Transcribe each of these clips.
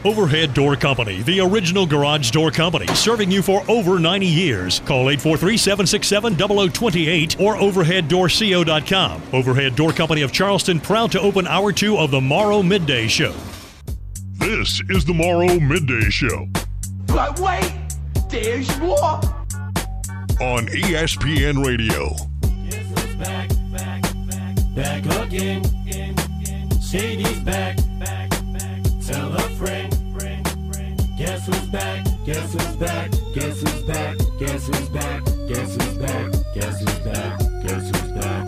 Overhead Door Company, the original garage door company, serving you for over 90 years. Call 843-767-0028 or overheaddoorco.com. Overhead Door Company of Charleston, proud to open Hour 2 of the Morrow Midday Show. This is the Morrow Midday Show. But wait, there's more. On ESPN Radio. Guess who's back again. Shady's back. Tell a friend. Guess who's back? Guess who's back? Guess who's back? Guess who's back? Guess who's back? Guess who's back? Guess who's back?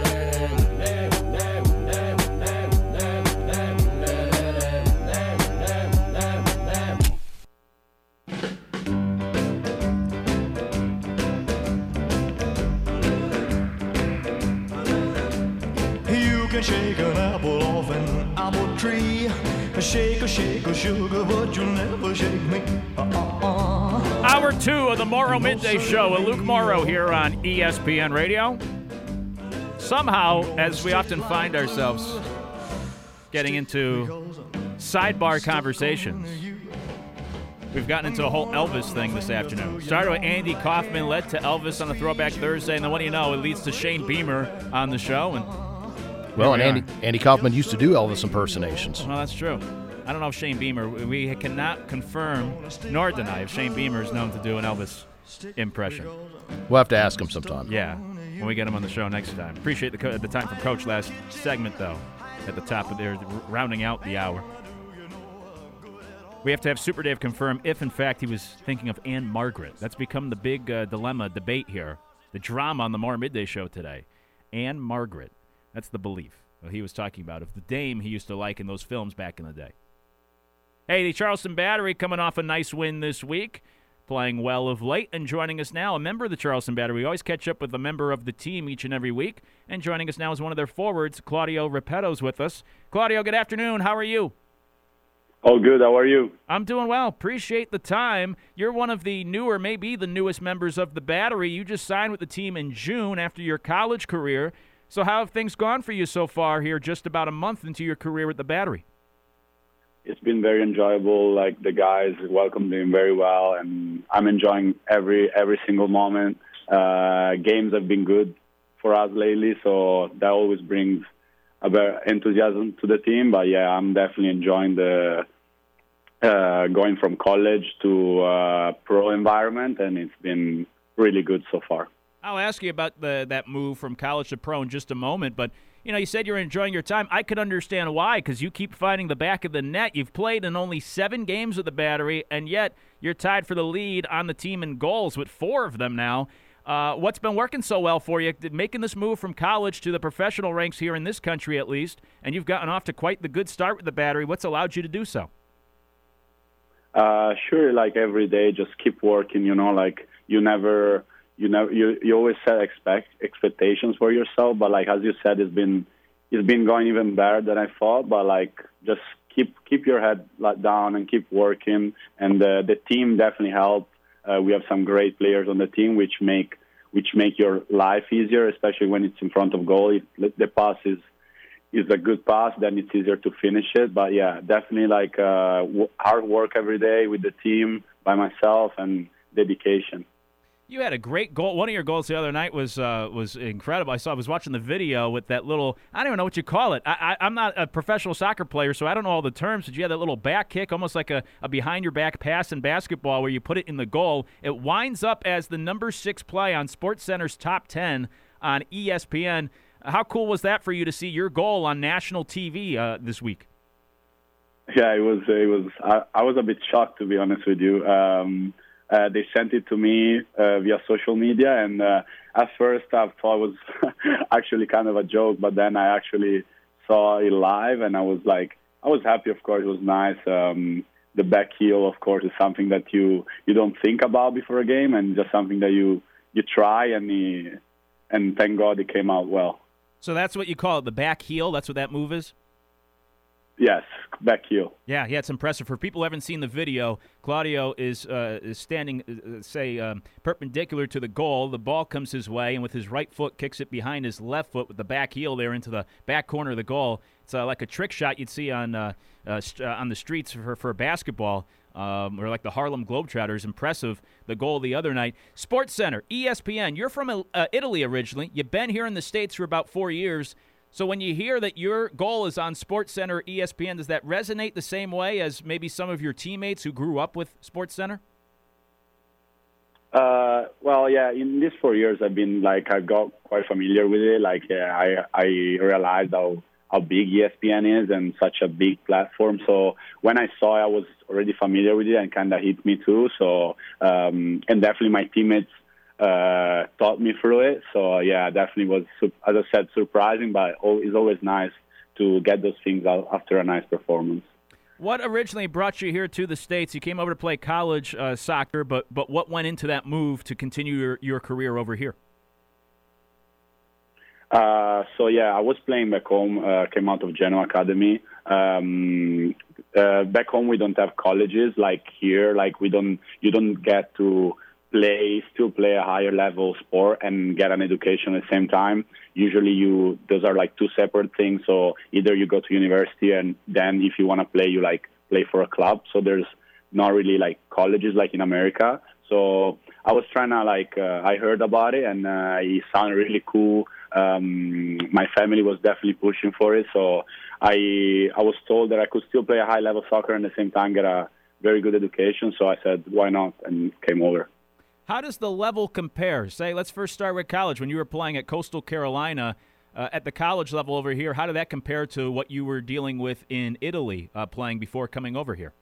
You can shake an apple off an apple tree. Shake a sugar, but you'll never shake me. Hour 2 of the Morrow Midday Show with Luke Morrow here on ESPN Radio. Somehow, as we often find ourselves getting into sidebar conversations, we've gotten into a whole Elvis thing this afternoon. Started with Andy Kaufman, led to Elvis on a Throwback Thursday, and then what do you know, it leads to Shane Beamer on the show. Well, and Andy Kaufman used to do Elvis impersonations. Well, that's true. I don't know if Shane Beamer, we cannot confirm nor deny if Shane Beamer is known to do an Elvis impression. We'll have to ask him sometime. Yeah, when we get him on the show next time. Appreciate the time from Coach last segment, though, at the top of there, rounding out the hour. We have to have Super Dave confirm if, in fact, he was thinking of Anne Margaret. That's become the big debate here, the drama on the Morrow Midday Show today. Anne Margaret. That's the belief he was talking about, of the dame he used to like in those films back in the day. Hey, the Charleston Battery coming off a nice win this week, playing well of late, and joining us now, a member of the Charleston Battery. We always catch up with a member of the team each and every week, and joining us now is one of their forwards, Claudio Repetto's with us. Claudio, good afternoon. How are you? All good. How are you? I'm doing well. Appreciate the time. You're one of the newer, maybe the newest members of the Battery. You just signed with the team in June after your college career. So how have things gone for you so far here, just about a month into your career with the Battery? It's been very enjoyable. Like, the guys welcomed me very well, and I'm enjoying every single moment. Games have been good for us lately, so that always brings a bit of enthusiasm to the team. But yeah, I'm definitely enjoying the going from college to pro environment, and it's been really good so far. I'll ask you about that move from college to pro in just a moment, but you said you're enjoying your time. I could understand why, because you keep finding the back of the net. You've played in only 7 games with the Battery, and yet you're tied for the lead on the team in goals with 4 of them now. What's been working so well for you, making this move from college to the professional ranks here in this country at least, and you've gotten off to quite the good start with the Battery. What's allowed you to do so? Sure, like every day, just keep working, you always set expectations for yourself, but like as you said, it's been going even better than I thought. But like, just keep your head down and keep working. And the team definitely helped. We have some great players on the team, which make your life easier, especially when it's in front of goal. If the pass is a good pass, then it's easier to finish it. But yeah, definitely like hard work every day with the team, by myself, and dedication. You had a great goal. One of your goals the other night was incredible. I was watching the video with that little, I don't even know what you call it. I'm not a professional soccer player, so I don't know all the terms, but you had that little back kick, almost like a behind-your-back pass in basketball where you put it in the goal. It winds up as the number 6 play on SportsCenter's Top 10 on ESPN. How cool was that for you to see your goal on national TV this week? Yeah, it was. I was a bit shocked, to be honest with you. They sent it to me via social media, and at first I thought it was actually kind of a joke, but then I actually saw it live, and I was happy, of course. It was nice. The back heel, of course, is something that you don't think about before a game, and just something that you try, and thank God it came out well. So that's what you call it, the back heel? That's what that move is? Yes, back heel. Yeah, it's impressive. For people who haven't seen the video, Claudio is standing, perpendicular to the goal. The ball comes his way, and with his right foot kicks it behind his left foot with the back heel there into the back corner of the goal. It's like a trick shot you'd see on the streets for basketball, or like the Harlem Globetrotters. Impressive, the goal the other night. SportsCenter, ESPN, you're from Italy originally. You've been here in the States for about 4 years. So when you hear that your goal is on SportsCenter, ESPN, does that resonate the same way as maybe some of your teammates who grew up with SportsCenter? Well, yeah, in these 4 years, I got quite familiar with it. I realized how big ESPN is and such a big platform. So when I saw it, I was already familiar with it and kind of hit me too. So, and definitely my teammates taught me through it. So yeah, definitely was, as I said, surprising, but it's always nice to get those things out after a nice performance. What originally brought you here to the States? You came over to play college soccer, but what went into that move to continue your career over here? So yeah, I was playing back home, came out of Genoa Academy. Back home we don't have colleges like here. You don't get to still play a higher level sport and get an education at the same time. Usually those are like two separate things. So either you go to university and then if you want to play, you play for a club. So there's not really like colleges like in America. So I was trying to I heard about it and it sounded really cool. My family was definitely pushing for it. So I was told that I could still play a high level soccer and at the same time get a very good education. So I said, why not? And came over. How does the level compare? Say, let's first start with college. When you were playing at Coastal Carolina, at the college level over here, how did that compare to what you were dealing with in Italy playing before coming over here?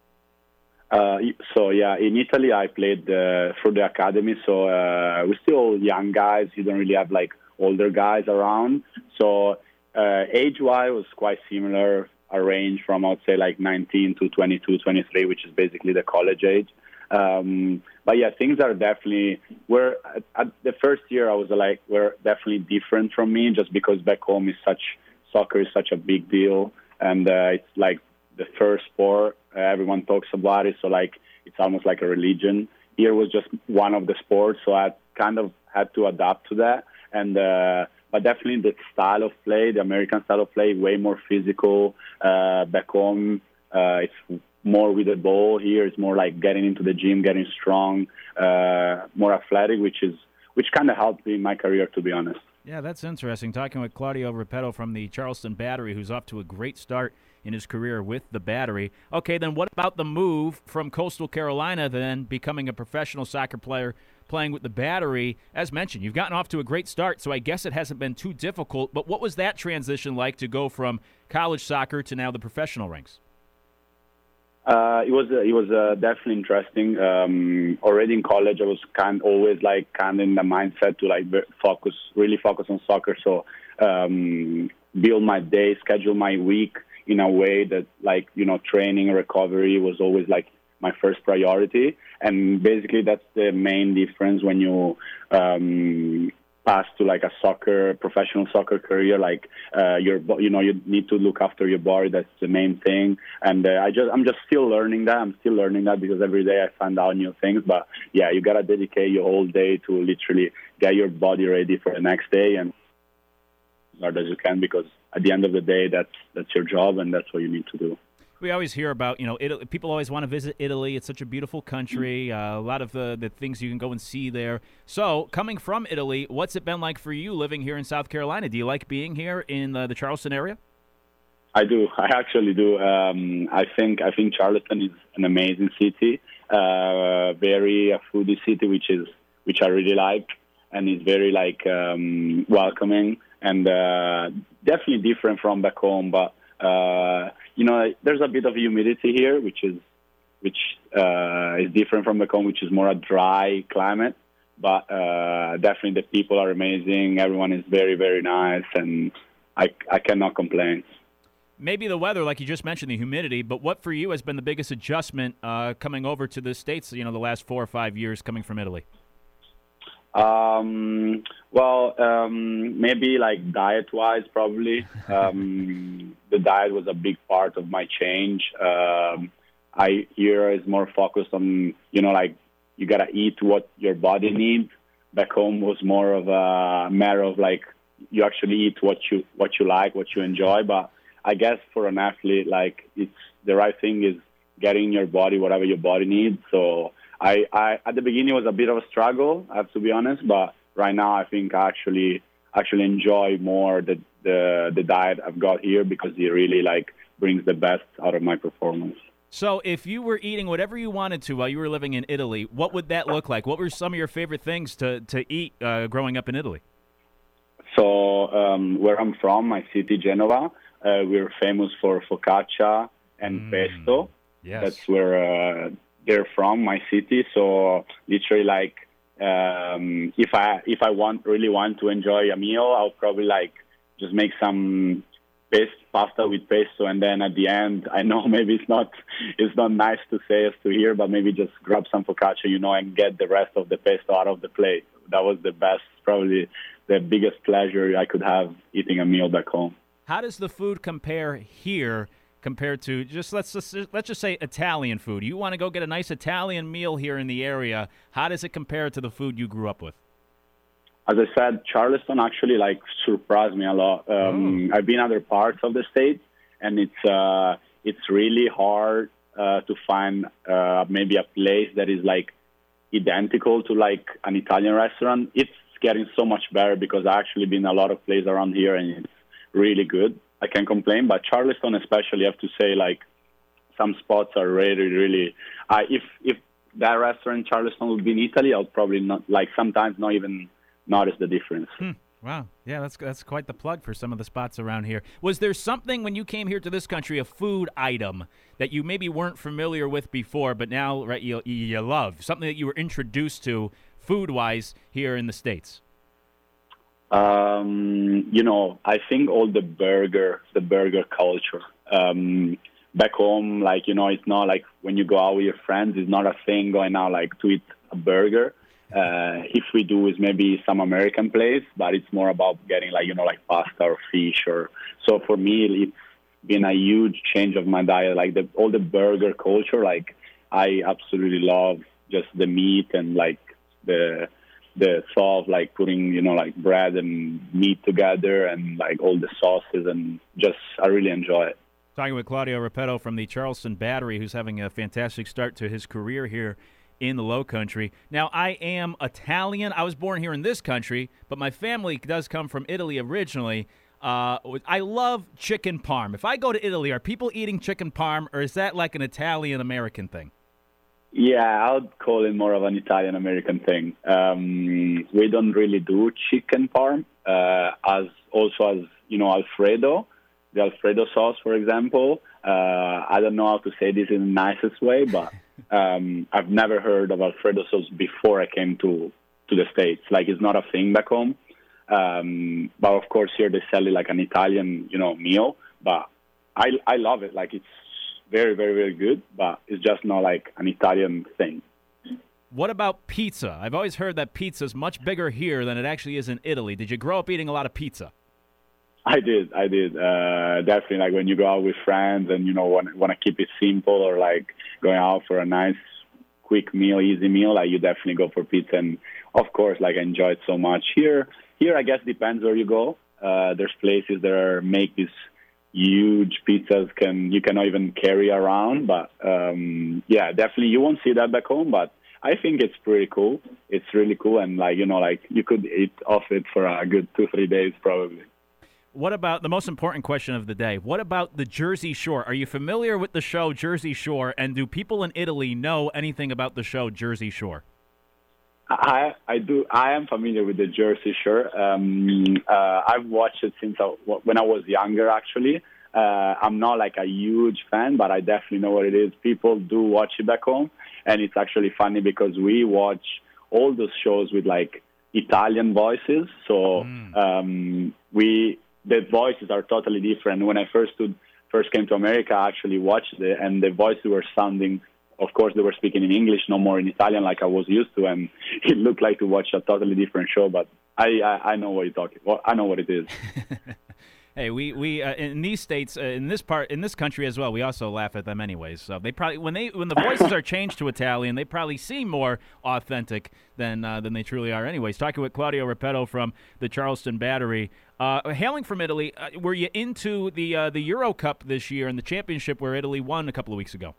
So, yeah, in Italy I played for the academy. So we're still young guys. You don't really have, older guys around. So age-wise, it was quite similar, a range from, I would say, 19 to 22, 23, which is basically the college age. But yeah, things are definitely, at the first year I was we're definitely different from me just because back home soccer is such a big deal. And it's the first sport, everyone talks about it. So it's almost like a religion. Here was just one of the sports. So I kind of had to adapt to that. And, but definitely the style of play, the American style of play, way more physical. Back home, it's more with the ball. Here it's more like getting into the gym, getting strong, more athletic, which kind of helped me in my career, to be honest. Yeah, that's interesting. Talking with Claudio Repetto from the Charleston Battery, who's off to a great start in his career with the Battery. Okay, then what about the move from Coastal Carolina, then becoming a professional soccer player, playing with the Battery? As mentioned, you've gotten off to a great start, so I guess it hasn't been too difficult. But what was that transition like to go from college soccer to now the professional ranks? It was definitely interesting. Already in college, I was always in the mindset to really focus on soccer. So build my day, schedule my week in a way that training and recovery was always my first priority. And basically that's the main difference when you pass to a professional soccer career. You need to look after your body. That's the main thing. And I'm just still learning that. I'm still learning that because every day I find out new things. But yeah, you gotta dedicate your whole day to literally get your body ready for the next day and as hard as you can, because at the end of the day, that's your job and that's what you need to do. We always hear about, Italy. People always want to visit Italy. It's such a beautiful country. A lot of the things you can go and see there. So, coming from Italy, what's it been like for you living here in South Carolina? Do you like being here in the Charleston area? I do. I actually do. I think Charleston is an amazing city, very a foodie city, which I really like, and it's very welcoming and definitely different from back home, but. There's a bit of humidity here, which is different from back home, which is more a dry climate. But definitely the people are amazing. Everyone is very, very nice, and I cannot complain. Maybe the weather, like you just mentioned, the humidity, but what for you has been the biggest adjustment coming over to the States, the last 4 or 5 years coming from Italy? Maybe like diet-wise, probably. The diet was a big part of my change. Here is more focused on, like you gotta eat what your body needs. Back home was more of a matter of like you actually eat what you like, what you enjoy. But I guess for an athlete, like it's the right thing is getting in your body whatever your body needs. So I at the beginning it was a bit of a struggle, I have to be honest, but right now I think I actually enjoy more the diet I've got here because it really like brings the best out of my performance. So if you were eating whatever you wanted to while you were living in Italy, what would that look like? What were some of your favorite things to eat growing up in Italy? So where I'm from, my city, Genova, we're famous for focaccia and pesto. Yes. That's where they're from, my city. So literally, like, if I really want to enjoy a meal, I'll probably like just make some pasta with pesto, and then at the end, I know maybe it's not nice to say as to hear, but maybe just grab some focaccia, and get the rest of the pesto out of the plate. That was the best, probably the biggest pleasure I could have eating a meal back home. How does the food compare here compared to let's just say Italian food? You want to go get a nice Italian meal here in the area. How does it compare to the food you grew up with? As I said, Charleston actually like surprised me a lot. I've been other parts of the state, and it's really hard to find maybe a place that is like identical to like an Italian restaurant. It's getting so much better because I've actually been a lot of places around here, and it's really good. I can't complain, but Charleston especially, I have to say, like some spots are really, really. If that restaurant in Charleston would be in Italy, I would probably not like sometimes not even notice the difference. Wow. Yeah, that's quite the plug for some of the spots around here. Was there something when you came here to this country, a food item that you maybe weren't familiar with before, but now right you love, something that you were introduced to food-wise here in the States? I think all the burger culture. Back home, like, it's not like when you go out with your friends, it's not a thing going out like to eat a burger. If we do is maybe some American place, but it's more about getting like pasta or fish so for me it's been a huge change of my diet, like all the burger culture. Like I absolutely love just the meat and like the thought of like putting like bread and meat together and like all the sauces, and just I really enjoy it. Talking with Claudio Repetto from the Charleston Battery, who's having a fantastic start to his career here in the Low Country. Now, I am Italian. I was born here in this country, but my family does come from Italy originally. I love chicken parm. If I go to Italy, are people eating chicken parm, or is that like an Italian-American thing? Yeah, I would call it more of an Italian-American thing. We don't really do chicken parm, as Alfredo, the Alfredo sauce, for example. I don't know how to say this in the nicest way, but I've never heard of Alfredo sauce before I came to the States. Like, it's not a thing back home. But of course here they sell it like an Italian, meal. But I love it. Like, it's very, very, very good, but it's just not like an Italian thing. What about pizza? I've always heard that pizza is much bigger here than it actually is in Italy. Did you grow up eating a lot of pizza? I did. Definitely, like when you go out with friends and, want to keep it simple, or like going out for a nice, quick meal, easy meal, like you definitely go for pizza. And of course, like I enjoy it so much. Here, I guess depends where you go. There's places that make these huge pizzas you cannot even carry around. But yeah, definitely you won't see that back home. But I think it's pretty cool. It's really cool, and like you could eat off it for a good 2-3 days probably. What about the most important question of the day? What about the Jersey Shore? Are you familiar with the show Jersey Shore, and do people in Italy know anything about the show Jersey Shore? I do. I am familiar with the Jersey Shore. I've watched it since when I was younger, actually. I'm not like a huge fan, but I definitely know what it is. People do watch it back home, and it's actually funny because we watch all those shows with like Italian voices. So the voices are totally different. When I first came to America, I actually watched it, and the voices were sounding of course, they were speaking in English, no more in Italian like I was used to, and it looked like to watch a totally different show. But I know what you're talking. Well, I know what it is. Hey, we in these states, in this country as well, we also laugh at them anyways. So they probably when the voices are changed to Italian, they probably seem more authentic than they truly are. Anyways, talking with Claudio Repetto from the Charleston Battery, hailing from Italy. Were you into the Euro Cup this year and the championship where Italy won a couple of weeks ago?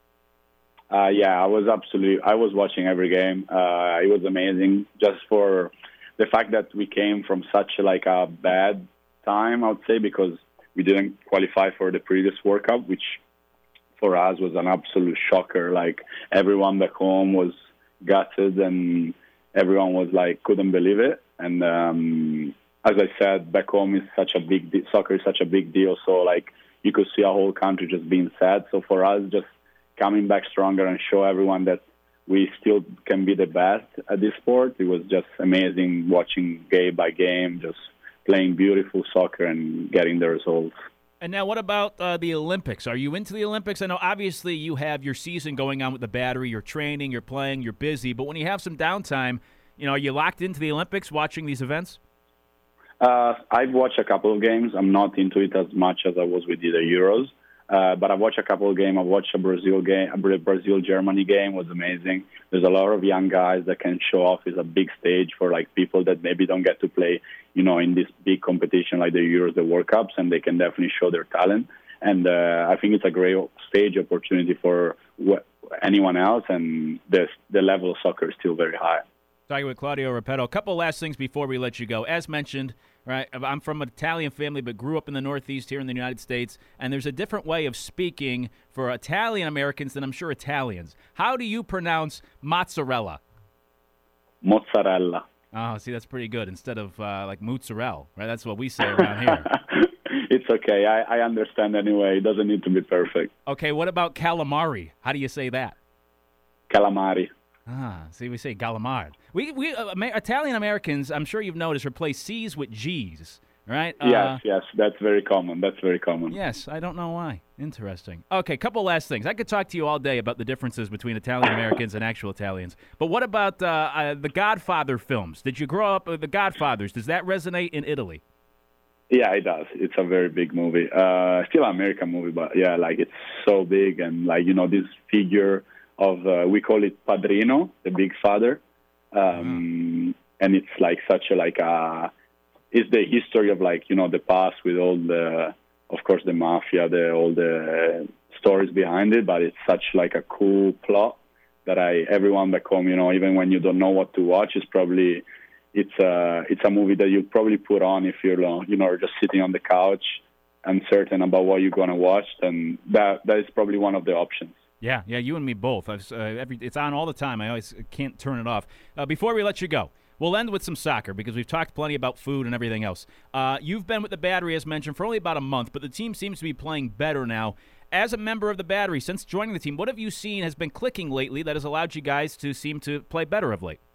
Yeah, I was watching every game. It was amazing, just for the fact that we came from such like a bad time, I would say, because we didn't qualify for the previous World Cup, which for us was an absolute shocker. Like, everyone back home was gutted, and everyone was like, couldn't believe it. And as I said, back home is such a soccer is such a big deal. So like, you could see a whole country just being sad. So for us, just coming back stronger and show everyone that we still can be the best at this sport. It was just amazing watching game by game, just playing beautiful soccer and getting the results. And now what about the Olympics? Are you into the Olympics? I know obviously you have your season going on with the Battery. You're training, you're playing, you're busy. But when you have some downtime, are you locked into the Olympics watching these events? I've watched a couple of games. I'm not into it as much as I was with the Euros. But I watched a couple of games. I watched a Brazil game, a Brazil-Germany game. Was amazing. There's a lot of young guys that can show off. It's a big stage for like people that maybe don't get to play, in this big competition like the Euros, the World Cups, and they can definitely show their talent. And I think it's a great stage opportunity for anyone else. And the level of soccer is still very high. Talking with Claudio Repetto. A couple last things before we let you go. As mentioned, right, I'm from an Italian family but grew up in the Northeast here in the United States, and there's a different way of speaking for Italian Americans than I'm sure Italians. How do you pronounce mozzarella? Mozzarella. Oh, see, that's pretty good. Instead of like mozzarella, right? That's what we say around here. It's okay. I understand anyway. It doesn't need to be perfect. Okay, what about calamari? How do you say that? Calamari. See, we say calamari. We Italian Americans, I'm sure you've noticed, replace C's with G's, right? Yes, that's very common. Yes, I don't know why. Interesting. Okay, couple last things. I could talk to you all day about the differences between Italian Americans and actual Italians, but what about the Godfather films? Did you grow up with the Godfathers? Does that resonate in Italy? Yeah, it does. It's a very big movie. Still an American movie, but yeah, like it's so big, and like this figure of we call it Padrino, the big father, and it's like such a it's the history of like the past with all the, of course, the mafia, all the stories behind it, but it's such like a cool plot that everyone back home, even when you don't know what to watch, it's a movie that you'll probably put on if you're just sitting on the couch uncertain about what you're going to watch, and that is probably one of the options. Yeah, you and me both. It's on all the time. I always can't turn it off. Before we let you go, we'll end with some soccer because we've talked plenty about food and everything else. You've been with the Battery, as mentioned, for only about a month, but the team seems to be playing better now. As a member of the Battery, since joining the team, what have you seen has been clicking lately that has allowed you guys to seem to play better of late?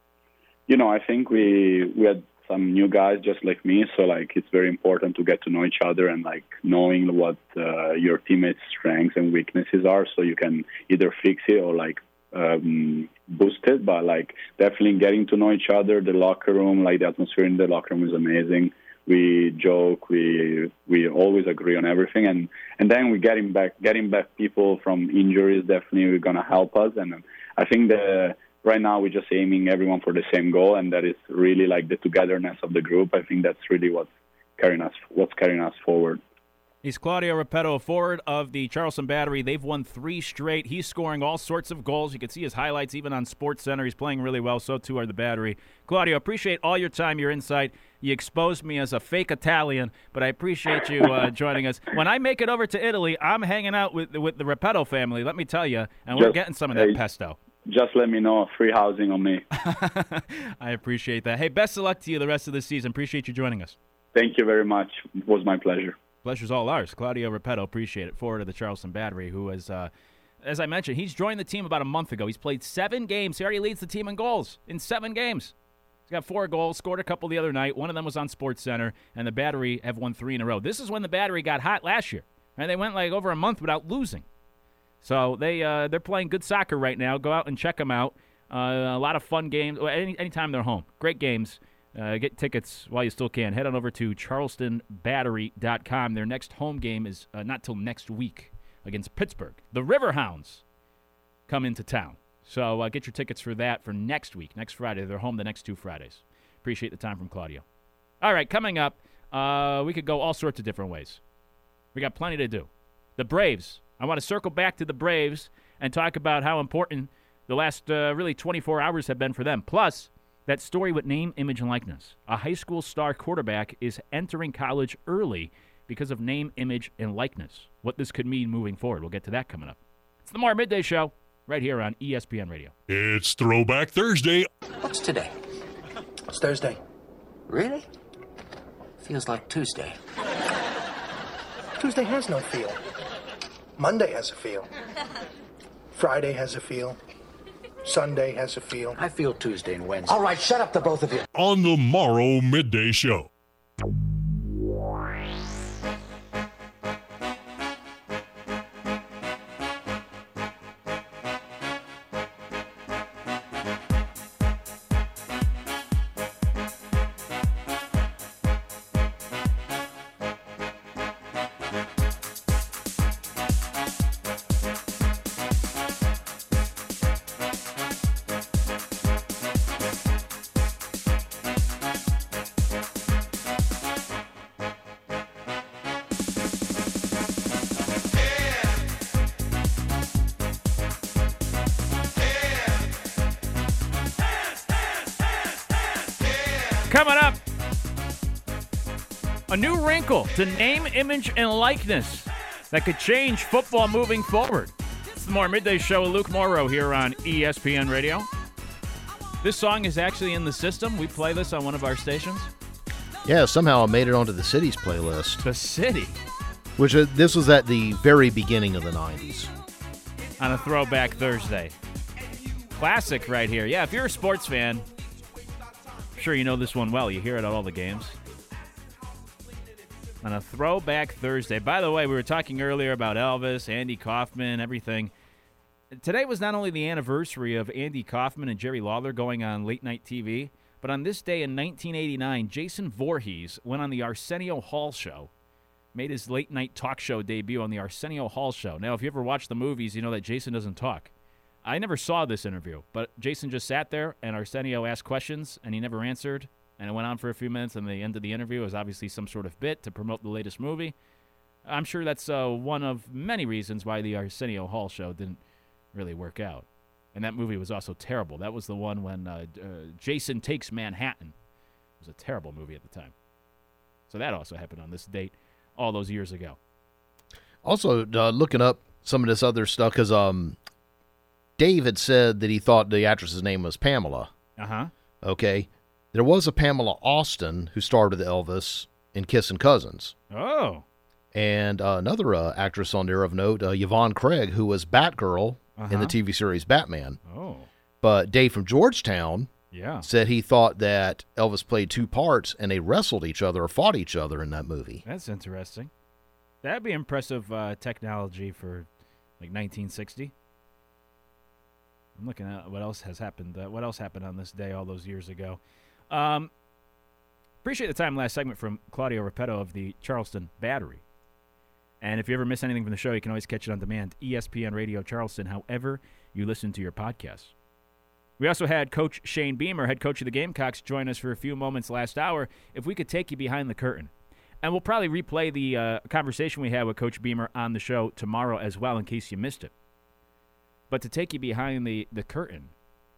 I think we had some new guys just like me, so like it's very important to get to know each other and like knowing what your teammates' strengths and weaknesses are, so you can either fix it or like boost it. But like definitely getting to know each other, the locker room, like the atmosphere in the locker room is amazing. We joke, we always agree on everything, and then we getting back people from injuries definitely gonna help us. And I think right now we're just aiming everyone for the same goal, and that is really like the togetherness of the group. I think that's really what's carrying us forward. He's Claudio Repetto, a forward of the Charleston Battery. They've won 3 straight. He's scoring all sorts of goals. You can see his highlights even on SportsCenter. He's playing really well. So too are the Battery. Claudio, appreciate all your time, your insight. You exposed me as a fake Italian, but I appreciate you joining us. When I make it over to Italy, I'm hanging out with the Repetto family, let me tell you, and we're getting some of that pesto. Just let me know. Free housing on me. I appreciate that. Hey, best of luck to you the rest of the season. Appreciate you joining us. Thank you very much. It was my pleasure. Pleasure's all ours. Claudio Repetto, appreciate it. Forward of the Charleston Battery, who is, as I mentioned, he's joined the team about a month ago. He's played 7 games. He already leads the team in goals in 7 games. He's got 4 goals, scored a couple the other night. One of them was on SportsCenter, and the Battery have won 3 in a row. This is when the Battery got hot last year. Right? They went like over a month without losing. So they're playing good soccer right now. Go out and check them out. A lot of fun games. Anytime they're home. Great games. Get tickets while you still can. Head on over to charlestonbattery.com. Their next home game is not till next week against Pittsburgh. The Riverhounds come into town. So get your tickets for that for next week, next Friday. They're home the next 2 Fridays. Appreciate the time from Claudio. All right, coming up, we could go all sorts of different ways. We got plenty to do. The Braves. I want to circle back to the Braves and talk about how important the last really 24 hours have been for them. Plus, that story with name, image, and likeness. A high school star quarterback is entering college early because of name, image, and likeness. What this could mean moving forward. We'll get to that coming up. It's the Mar Midday Show right here on ESPN Radio. It's Throwback Thursday. What's today? It's Thursday. Really? Feels like Tuesday. Tuesday has no feel. Monday has a feel. Friday has a feel. Sunday has a feel. I feel Tuesday and Wednesday. All right, shut up, the both of you. On the Morrow Midday Show. Coming up, a new wrinkle to name, image, and likeness that could change football moving forward. It's the More Midday Show with Luke Morrow here on ESPN Radio. This song is actually in the system. We play this on one of our stations. Yeah, somehow it made it onto the City's playlist. The City. Which this was at the very beginning of the 90s. On a Throwback Thursday. Classic right here. Yeah, if you're a sports fan, I'm sure you know this one well. You hear it at all the games. On a Throwback Thursday. By the way, we were talking earlier about Elvis, Andy Kaufman, everything. Today was not only the anniversary of Andy Kaufman and Jerry Lawler going on late-night TV, but on this day in 1989, Jason Voorhees went on the Arsenio Hall Show, made his late-night talk show debut on the Arsenio Hall Show. Now, if you ever watch the movies, you know that Jason doesn't talk. I never saw this interview, but Jason just sat there, and Arsenio asked questions, and he never answered, and it went on for a few minutes, and the end of the interview was obviously some sort of bit to promote the latest movie. I'm sure that's one of many reasons why the Arsenio Hall Show didn't really work out. And that movie was also terrible. That was the one when Jason Takes Manhattan. It was a terrible movie at the time. So that also happened on this date all those years ago. Also, looking up some of this other stuff, because Dave had said that he thought the actress's name was Pamela. Uh-huh. Okay. There was a Pamela Austin who starred with Elvis in Kissin' Cousins. Oh. And another actress on there of note, Yvonne Craig, who was Batgirl in the TV series Batman. Oh. But Dave from Georgetown Yeah. said he thought that Elvis played two parts and they wrestled each other or fought each other in that movie. That's interesting. That'd be impressive technology for like 1960. I'm looking at what else has happened. What else happened on this day all those years ago? Appreciate the time last segment from Claudio Repetto of the Charleston Battery. And if you ever miss anything from the show, you can always catch it on demand. ESPN Radio Charleston, however you listen to your podcasts. We also had Coach Shane Beamer, head coach of the Gamecocks, join us for a few moments last hour. If we could take you behind the curtain. And we'll probably replay the conversation we had with Coach Beamer on the show tomorrow as well, in case you missed it. But to take you behind the curtain,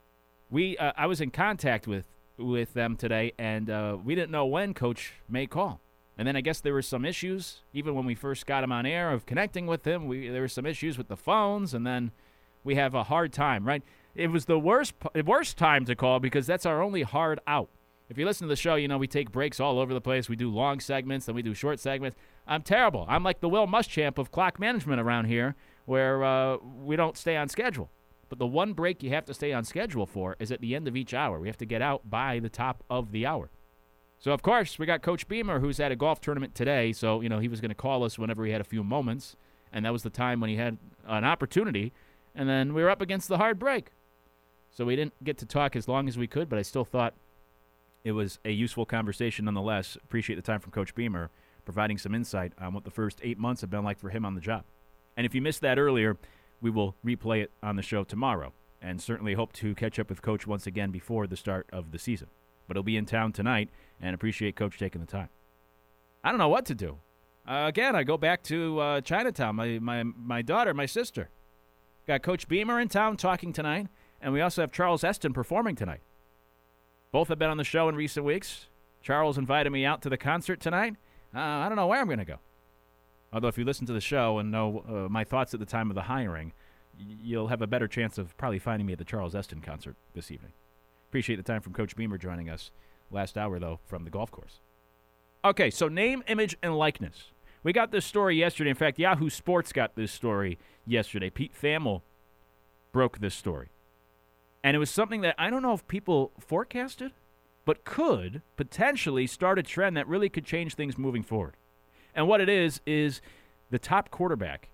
I was in contact with them today, and we didn't know when Coach may call. And then I guess there were some issues, even when we first got him on air, of connecting with him. There were some issues with the phones, and then we have a hard time, right? It was the worst time to call because that's our only hard out. If you listen to the show, you know we take breaks all over the place. We do long segments, then we do short segments. I'm terrible. I'm like the Will Muschamp of clock management around here, where we don't stay on schedule. But the one break you have to stay on schedule for is at the end of each hour. We have to get out by the top of the hour. So, of course, we got Coach Beamer, who's at a golf tournament today. So, you know, he was going to call us whenever he had a few moments. And that was the time when he had an opportunity, and then we were up against the hard break. So we didn't get to talk as long as we could, but I still thought it was a useful conversation nonetheless. Appreciate the time from Coach Beamer providing some insight on what the first 8 months have been like for him on the job. And if you missed that earlier, we will replay it on the show tomorrow, and certainly hope to catch up with Coach once again before the start of the season. But he'll be in town tonight, and appreciate Coach taking the time. I don't know what to do. Again, I go back to Chinatown, my daughter, my sister. Got Coach Beamer in town talking tonight, and we also have Charles Esten performing tonight. Both have been on the show in recent weeks. Charles invited me out to the concert tonight. I don't know where I'm going to go. Although if you listen to the show and know my thoughts at the time of the hiring, you'll have a better chance of probably finding me at the Charles Esten concert this evening. Appreciate the time from Coach Beamer joining us last hour, though, from the golf course. Okay, so name, image, and likeness. We got this story yesterday. In fact, Yahoo Sports got this story yesterday. Pete Thamel broke this story. And it was something that I don't know if people forecasted, but could potentially start a trend that really could change things moving forward. And what it is the top quarterback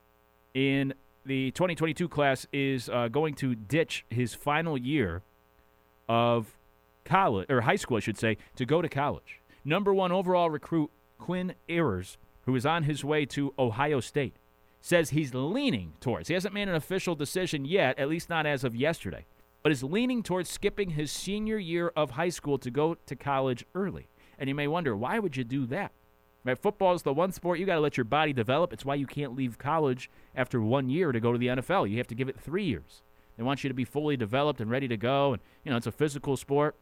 in the 2022 class is going to ditch his final year of college, or high school, I should say, to go to college. Number 1 overall recruit Quinn Ewers, who is on his way to Ohio State, says he's leaning towards, he hasn't made an official decision yet, at least not as of yesterday, but is leaning towards skipping his senior year of high school to go to college early. And you may wonder, why would you do that? Right? Football is the one sport you got to let your body develop. It's why you can't leave college after 1 year to go to the NFL. You have to give it 3 years. They want you to be fully developed and ready to go. And, it's a physical sport.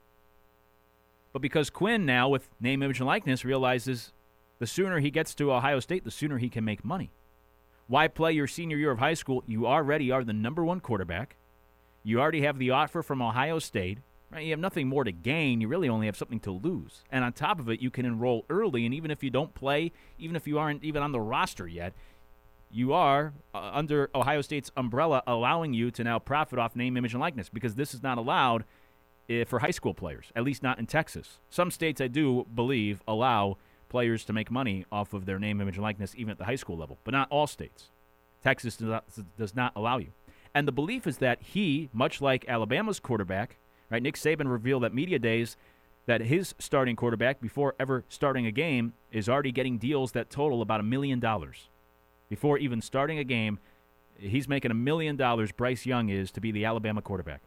But because Quinn now, with name, image, and likeness, realizes the sooner he gets to Ohio State, the sooner he can make money. Why play your senior year of high school? You already are the number 1 quarterback. You already have the offer from Ohio State. Right? You have nothing more to gain. You really only have something to lose. And on top of it, you can enroll early, and even if you don't play, even if you aren't even on the roster yet, you are, under Ohio State's umbrella, allowing you to now profit off name, image, and likeness, because this is not allowed for high school players, at least not in Texas. Some states, I do believe, allow players to make money off of their name, image, and likeness, even at the high school level, but not all states. Texas does not allow you. And the belief is that he, much like Alabama's quarterback, right, Nick Saban revealed at media days that his starting quarterback, before ever starting a game, is already getting deals that total about $1 million. Before even starting a game, he's making $1 million, Bryce Young is, to be the Alabama quarterback.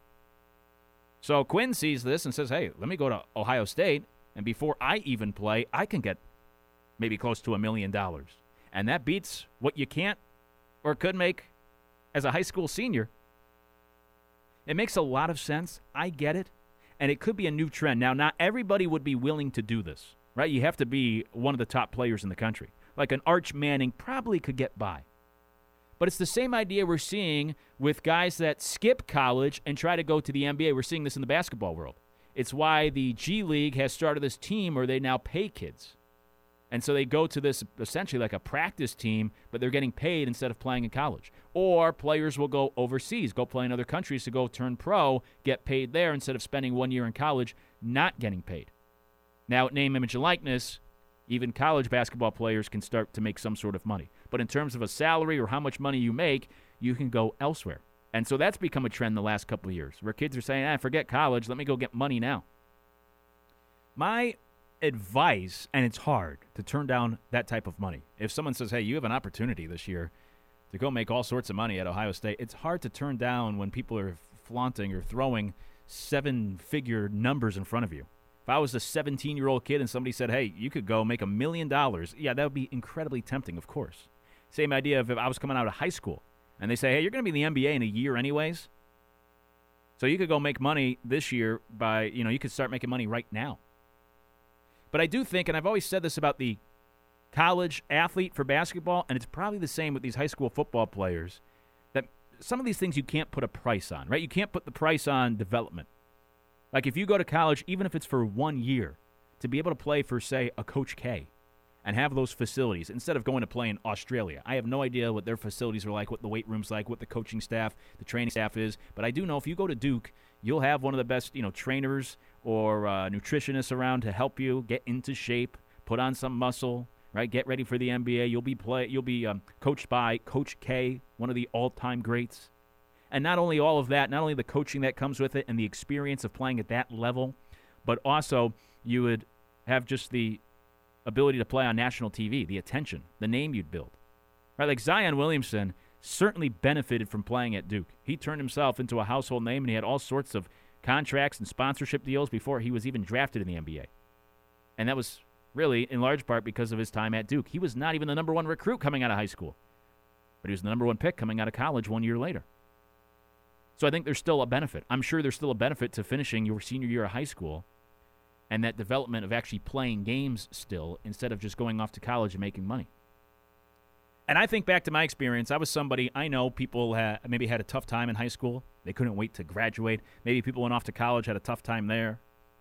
So Quinn sees this and says, hey, let me go to Ohio State, and before I even play, I can get maybe close to $1 million. And that beats what you can't or could make as a high school senior. It makes a lot of sense. I get it. And it could be a new trend. Now, not everybody would be willing to do this, right? You have to be one of the top players in the country. Like an Arch Manning probably could get by. But it's the same idea we're seeing with guys that skip college and try to go to the NBA. We're seeing this in the basketball world. It's why the G League has started this team where they now pay kids. And so they go to this essentially like a practice team, but they're getting paid instead of playing in college. Or players will go overseas, go play in other countries to go turn pro, get paid there instead of spending 1 year in college not getting paid. Now, at name, image, and likeness, even college basketball players can start to make some sort of money. But in terms of a salary or how much money you make, you can go elsewhere. And so that's become a trend the last couple of years, where kids are saying, forget college, let me go get money now. My advice, and it's hard to turn down that type of money. If someone says, hey, you have an opportunity this year to go make all sorts of money at Ohio State, it's hard to turn down when people are flaunting or throwing 7-figure numbers in front of you. If I was a 17-year-old kid and somebody said, hey, you could go make $1 million, yeah, that would be incredibly tempting, of course. Same idea if I was coming out of high school and they say, hey, you're going to be in the NBA in a year anyways, so you could go make money this year by, you could start making money right now. But I do think, and I've always said this about the college athlete for basketball, and it's probably the same with these high school football players, that some of these things you can't put a price on, right? You can't put the price on development. Like if you go to college, even if it's for 1 year, to be able to play for, say, a Coach K and have those facilities instead of going to play in Australia. I have no idea what their facilities are like, what the weight room's like, what the coaching staff, the training staff is, but I do know if you go to Duke, you'll have one of the best, trainers or nutritionists around to help you get into shape, put on some muscle, right? Get ready for the NBA. You'll be coached by Coach K, one of the all-time greats. And not only all of that, not only the coaching that comes with it and the experience of playing at that level, but also you would have just the ability to play on national TV, the attention, the name you'd build. Right? Like Zion Williamson certainly benefited from playing at Duke. He turned himself into a household name, and he had all sorts of contracts and sponsorship deals before he was even drafted in the NBA. And that was really in large part because of his time at Duke. He was not even the number one recruit coming out of high school, but he was the number one pick coming out of college 1 year later. So I think there's still a benefit. I'm sure there's still a benefit to finishing your senior year of high school and that development of actually playing games still instead of just going off to college and making money. And I think back to my experience. I was somebody, I know people maybe had a tough time in high school. They couldn't wait to graduate. Maybe people went off to college, had a tough time there.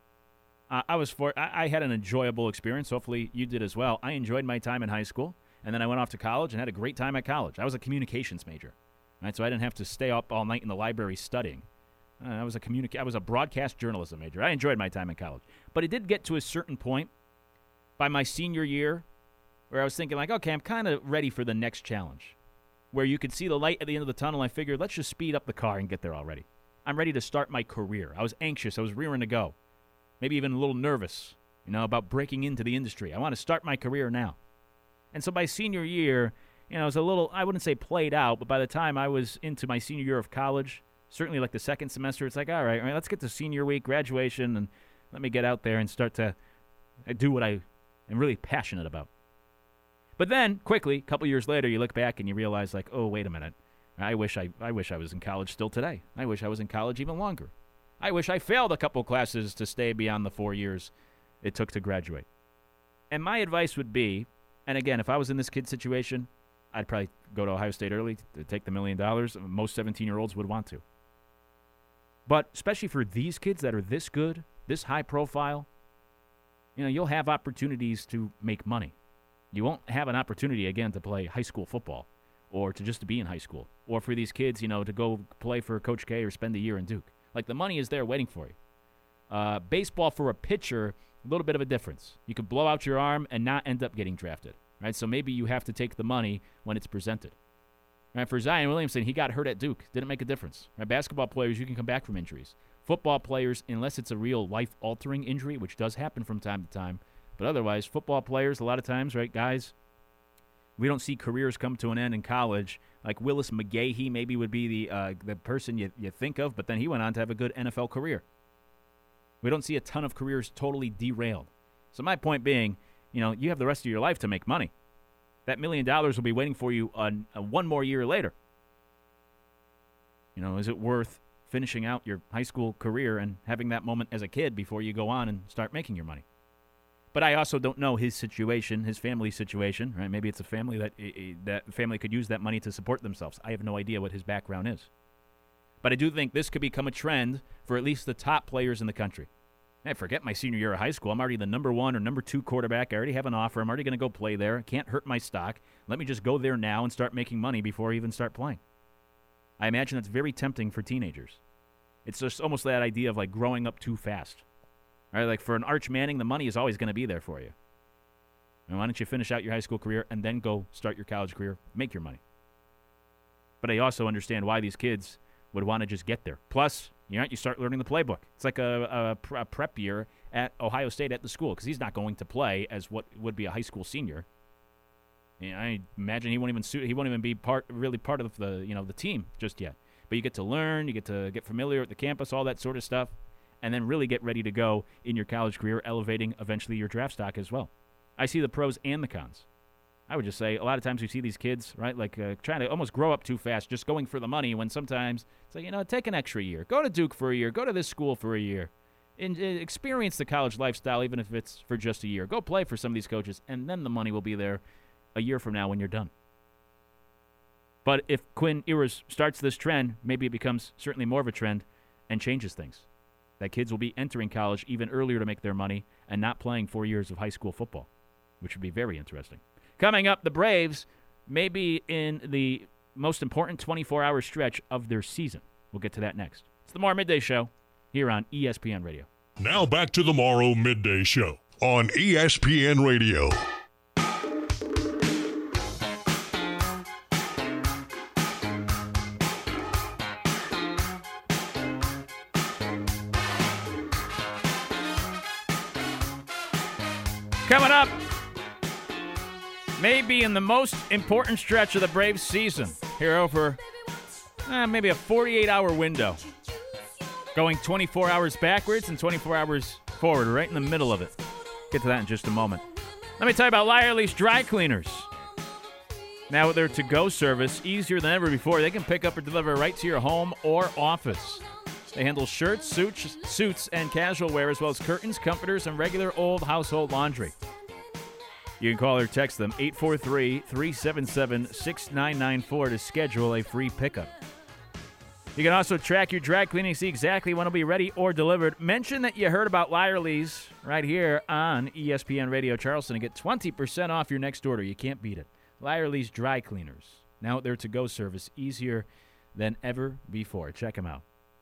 I had an enjoyable experience. Hopefully you did as well. I enjoyed my time in high school, and then I went off to college and had a great time at college. I was a communications major, right? So I didn't have to stay up all night in the library studying. I was a broadcast journalism major. I enjoyed my time in college. But it did get to a certain point by my senior year where I was thinking like, okay, I'm kind of ready for the next challenge. Where you could see the light at the end of the tunnel, I figured, let's just speed up the car and get there already. I'm ready to start my career. I was anxious. I was rearing to go. Maybe even a little nervous, about breaking into the industry. I want to start my career now. And so by senior year, it was a little, I wouldn't say played out, but by the time I was into my senior year of college, certainly like the second semester, it's like, all right, let's get to senior week, graduation, and let me get out there and start to do what I am really passionate about. But then, quickly, a couple years later, you look back and you realize, like, oh, wait a minute. I wish I was in college still today. I wish I was in college even longer. I wish I failed a couple classes to stay beyond the 4 years it took to graduate. And my advice would be, and again, if I was in this kid's situation, I'd probably go to Ohio State early to take the $1 million. Most 17-year-olds would want to. But especially for these kids that are this good, this high profile, you'll have opportunities to make money. You won't have an opportunity, again, to play high school football or to just to be in high school or for these kids, to go play for Coach K or spend a year in Duke. Like, the money is there waiting for you. Baseball for a pitcher, a little bit of a difference. You could blow out your arm and not end up getting drafted, right? So maybe you have to take the money when it's presented. Right? For Zion Williamson, he got hurt at Duke. Didn't make a difference. Right? Basketball players, you can come back from injuries. Football players, unless it's a real life-altering injury, which does happen from time to time. But otherwise, football players, a lot of times, right, guys, we don't see careers come to an end in college. Like Willis McGahee maybe would be the person you think of, but then he went on to have a good NFL career. We don't see a ton of careers totally derailed. So my point being, you have the rest of your life to make money. That $1 million will be waiting for you one more year later. Is it worth finishing out your high school career and having that moment as a kid before you go on and start making your money? But I also don't know his situation, his family's situation, right? Maybe it's a family that family could use that money to support themselves. I have no idea what his background is. But I do think this could become a trend for at least the top players in the country. Hey, forget my senior year of high school. I'm already the number 1 or number 2 quarterback. I already have an offer. I'm already going to go play there. I can't hurt my stock. Let me just go there now and start making money before I even start playing. I imagine that's very tempting for teenagers. It's just almost that idea of like growing up too fast. Right, like for an Arch Manning, the money is always going to be there for you. And why don't you finish out your high school career and then go start your college career, make your money? But I also understand why these kids would want to just get there. Plus, you start learning the playbook. It's like a prep year at Ohio State at the school because he's not going to play as what would be a high school senior. I imagine he won't even be part of the team just yet. But you get to learn, you get to get familiar with the campus, all that sort of stuff. And then really get ready to go in your college career, elevating eventually your draft stock as well. I see the pros and the cons. I would just say a lot of times we see these kids, right, like trying to almost grow up too fast, just going for the money when sometimes it's like, take an extra year. Go to Duke for a year. Go to this school for a year. And experience the college lifestyle, even if it's for just a year. Go play for some of these coaches, and then the money will be there a year from now when you're done. But if Quinn Ewers starts this trend, maybe it becomes certainly more of a trend and changes things. That kids will be entering college even earlier to make their money and not playing 4 years of high school football, which would be very interesting. Coming up, the Braves may be in the most important 24-hour stretch of their season. We'll get to that next. It's the Morrow Midday Show here on ESPN Radio. Now back to the Morrow Midday Show on ESPN Radio. Coming up, maybe in the most important stretch of the Braves season, here over maybe a 48-hour window. Going 24 hours backwards and 24 hours forward, right in the middle of it. Get to that in just a moment. Let me tell you about Lyerly's Dry Cleaners. Now with their to-go service, easier than ever before, they can pick up or deliver right to your home or office. They handle shirts, suits, and casual wear, as well as curtains, comforters, and regular old household laundry. You can call or text them 843-377-6994 to schedule a free pickup. You can also track your dry cleaning, see exactly when it'll be ready or delivered. Mention that you heard about Lyerly's right here on ESPN Radio Charleston and get 20% off your next order. You can't beat it. Lyerly's Dry Cleaners. Now their to-go service, easier than ever before. Check them out.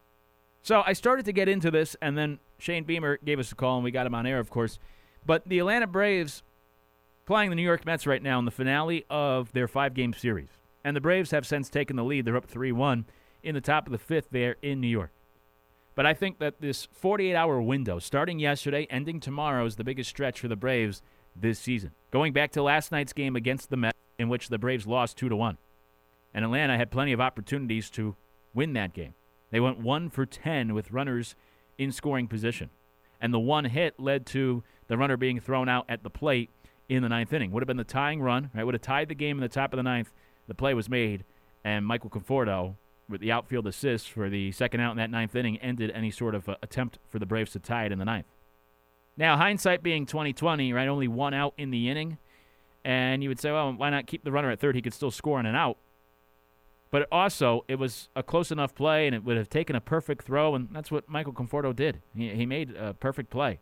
So I started to get into this, and then Shane Beamer gave us a call, and we got him on air, of course. But the Atlanta Braves playing the New York Mets right now in the finale of their 5-game series. And the Braves have since taken the lead. They're up 3-1 in the top of the 5th there in New York. But I think that this 48-hour window, starting yesterday, ending tomorrow, is the biggest stretch for the Braves this season. Going back to last night's game against the Mets, in which the Braves lost 2-1. And Atlanta had plenty of opportunities to win that game. They went 1 for 10 with runners in scoring position. And the one hit led to the runner being thrown out at the plate in the 9th inning. Would have been the tying run, right? Would have tied the game in the top of the 9th. The play was made, and Michael Conforto, with the outfield assist for the second out in that 9th inning, ended any sort of attempt for the Braves to tie it in the 9th. Now, hindsight being 20/20, right? Only 1 out in the inning. And you would say, well, why not keep the runner at third? He could still score on an out. But also, it was a close enough play, and it would have taken a perfect throw, and that's what Michael Conforto did. He made a perfect play.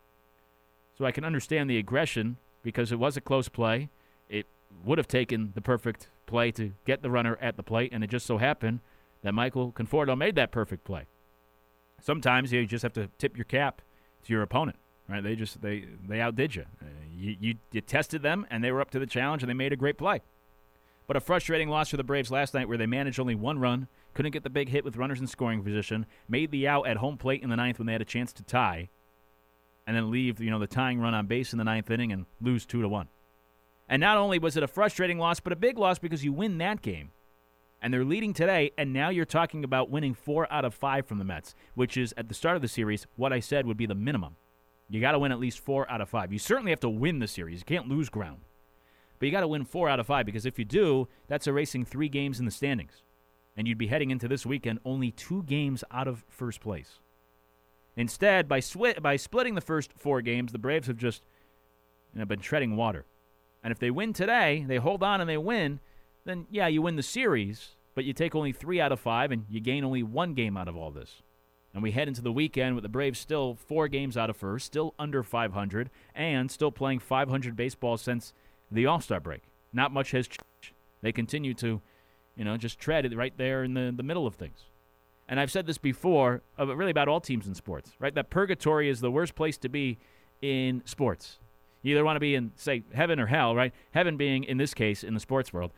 So I can understand the aggression because it was a close play. It would have taken the perfect play to get the runner at the plate, and it just so happened that Michael Conforto made that perfect play. Sometimes you just have to tip your cap to your opponent, right? They outdid you. You tested them, and they were up to the challenge, and they made a great play. But a frustrating loss for the Braves last night where they managed only 1 run, couldn't get the big hit with runners in scoring position, made the out at home plate in the 9th when they had a chance to tie, and then leave the tying run on base in the 9th inning and lose 2-1. And not only was it a frustrating loss, but a big loss because you win that game. And they're leading today, and now you're talking about winning 4 out of 5 from the Mets, which is, at the start of the series, what I said would be the minimum. You got to win at least 4 out of 5. You certainly have to win the series. You can't lose ground. But you got to win 4 out of 5, because if you do, that's erasing 3 games in the standings. And you'd be heading into this weekend only 2 games out of first place. Instead, by splitting the first 4 games, the Braves have just been treading water. And if they win today, they hold on and they win, then, yeah, you win the series, but you take only 3 out of 5, and you gain only 1 game out of all this. And we head into the weekend with the Braves still 4 games out of first, still under 500, and still playing 500 baseball since the All-Star break. Not much has changed. They continue to, just tread right there in the middle of things. And I've said this before, really about all teams in sports, right? That purgatory is the worst place to be in sports. You either want to be in, say, heaven or hell, right? Heaven being, in this case, in the sports world,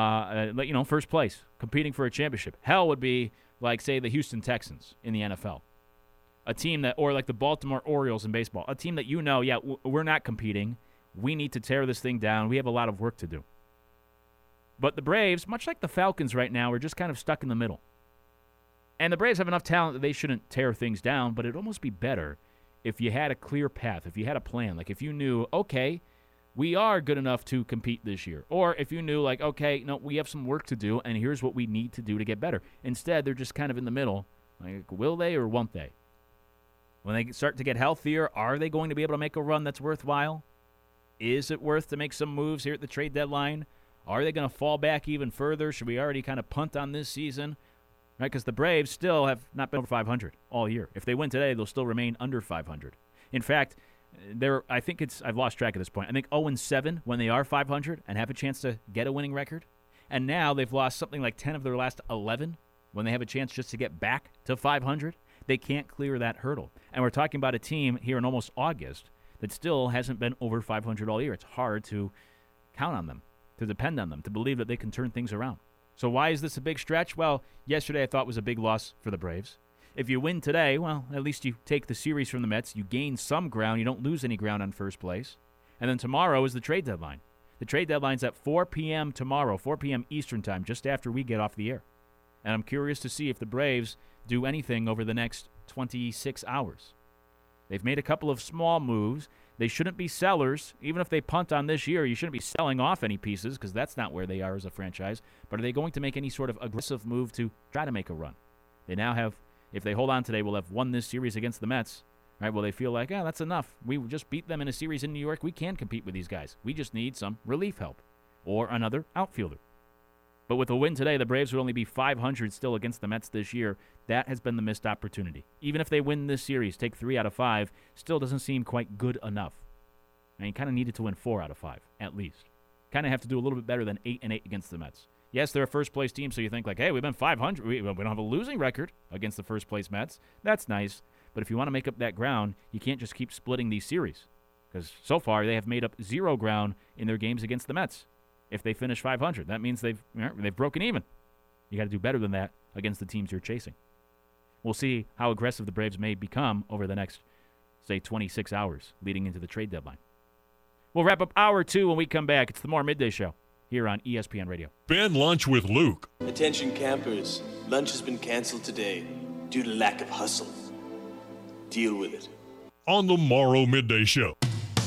first place, competing for a championship. Hell would be like, say, the Houston Texans in the NFL. A team that, or like the Baltimore Orioles in baseball. A team that we're not competing. We need to tear this thing down. We have a lot of work to do. But the Braves, much like the Falcons right now, are just kind of stuck in the middle. And the Braves have enough talent that they shouldn't tear things down, but it'd almost be better if you had a clear path, if you had a plan. Like if you knew, okay, we are good enough to compete this year. Or if you knew, like, okay, no, we have some work to do, and here's what we need to do to get better. Instead, they're just kind of in the middle. Like, will they or won't they? When they start to get healthier, are they going to be able to make a run that's worthwhile? Is it worth to make some moves here at the trade deadline? Are they going to fall back even further? Should we already kind of punt on this season? Right, because the Braves still have not been over 500 all year. If they win today, they'll still remain under 500. In fact, I've lost track at this point. I think 0-7 when they are 500 and have a chance to get a winning record. And now they've lost something like 10 of their last 11 when they have a chance just to get back to 500. They can't clear that hurdle. And we're talking about a team here in almost August that still hasn't been over 500 all year. It's hard to count on them, to depend on them, to believe that they can turn things around. So why is this a big stretch? Well, yesterday I thought was a big loss for the Braves. If you win today, well, at least you take the series from the Mets. You gain some ground. You don't lose any ground on first place. And then tomorrow is the trade deadline. The trade deadline's at 4 p.m. tomorrow, 4 p.m. Eastern time, just after we get off the air. And I'm curious to see if the Braves do anything over the next 26 hours. They've made a couple of small moves. They shouldn't be sellers. Even if they punt on this year, you shouldn't be selling off any pieces because that's not where they are as a franchise. But are they going to make any sort of aggressive move to try to make a run? They now have, if they hold on today, will have won this series against the Mets. Right? Well, they feel like, that's enough. We just beat them in a series in New York. We can compete with these guys. We just need some relief help or another outfielder. But with a win today, the Braves would only be .500 still against the Mets this year. That has been the missed opportunity. Even if they win this series, take 3 out of 5, still doesn't seem quite good enough. And you kind of needed to win 4 out of 5, at least. Kind of have to do a little bit better than 8-8 against the Mets. Yes, they're a first-place team, so you think like, hey, we've been .500. We don't have a losing record against the first-place Mets. That's nice. But if you want to make up that ground, you can't just keep splitting these series. Because so far, they have made up 0 ground in their games against the Mets. If they finish .500, that means they've broken even. You got to do better than that against the teams you're chasing. We'll see how aggressive the Braves may become over the next, say, 26 hours leading into the trade deadline. We'll wrap up hour 2 when we come back. It's the More Midday Show here on ESPN Radio. Ben Lunch with Luke. Attention campers, lunch has been canceled today due to lack of hustle. Deal with it. On the Morrow Midday Show.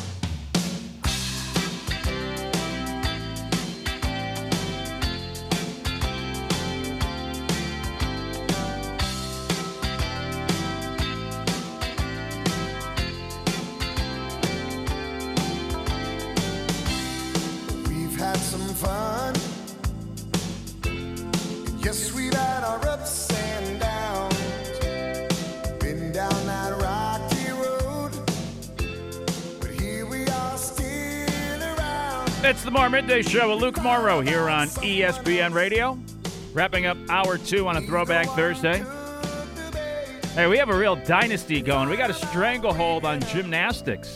We've had some fun. Yes, we've had our ups and downs. Been down that rocky road, but here we are still around. It's the More Midday Show with Luke Morrow here on ESPN Radio. Wrapping up hour 2 on a Throwback Thursday. Hey, we have a real dynasty going. We got a stranglehold on gymnastics.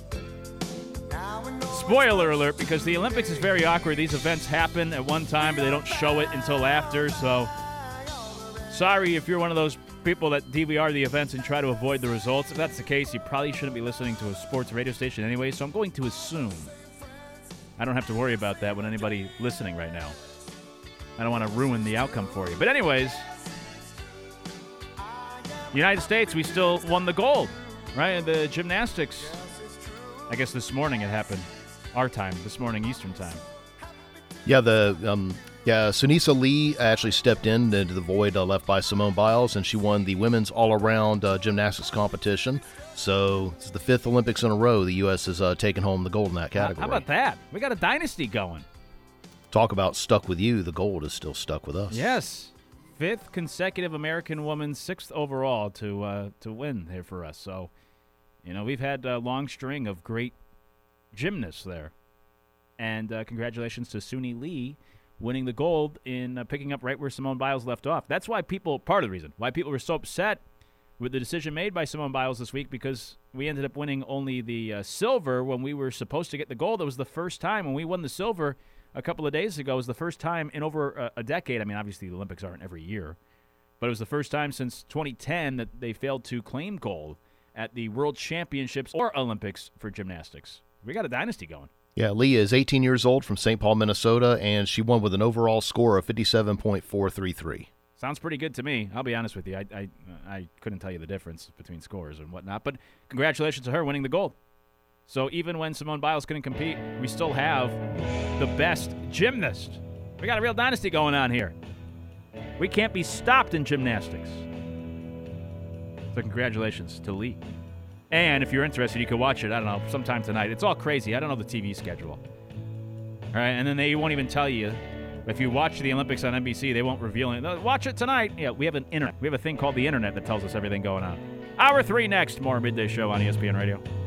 Spoiler alert, because the Olympics is very awkward. These events happen at one time, but they don't show it until after. So, sorry if you're one of those people that DVR the events and try to avoid the results. If that's the case, you probably shouldn't be listening to a sports radio station anyway. So I'm going to assume I don't have to worry about that with anybody listening right now. I don't want to ruin the outcome for you. But anyways, United States, we still won the gold, right? And the gymnastics, I guess this morning it happened. Our time, this morning, Eastern time. Yeah, Sunisa Lee actually stepped into the void left by Simone Biles, and she won the women's all-around gymnastics competition. So it's the 5th Olympics in a row the U.S. has taken home the gold in that category. How about that? We got a dynasty going. Talk about stuck with you. The gold is still stuck with us. Yes. 5th consecutive American woman, 6th overall to win here for us. So, we've had a long string of great gymnasts there. And congratulations to Suni Lee winning the gold in picking up right where Simone Biles left off. That's why part of the reason why people were so upset with the decision made by Simone Biles this week, because we ended up winning only the silver when we were supposed to get the gold. It was the first time when we won the silver a couple of days ago. It was the first time in over a decade. I mean, obviously the Olympics aren't every year, but it was the first time since 2010 that they failed to claim gold at the World Championships or Olympics for gymnastics. We got a dynasty going. Yeah, Lee is 18 years old from St. Paul, Minnesota, and she won with an overall score of 57.433. Sounds pretty good to me. I'll be honest with you. I couldn't tell you the difference between scores and whatnot, but congratulations to her winning the gold. So even when Simone Biles couldn't compete, we still have the best gymnast. We got a real dynasty going on here. We can't be stopped in gymnastics. So congratulations to Lee. And if you're interested, you can watch it, I don't know, sometime tonight. It's all crazy. I don't know the TV schedule. All right, and then they won't even tell you. If you watch the Olympics on NBC, they won't reveal it. Watch it tonight. Yeah, we have an internet. We have a thing called the internet that tells us everything going on. Hour 3 next. More Midday Show on ESPN Radio.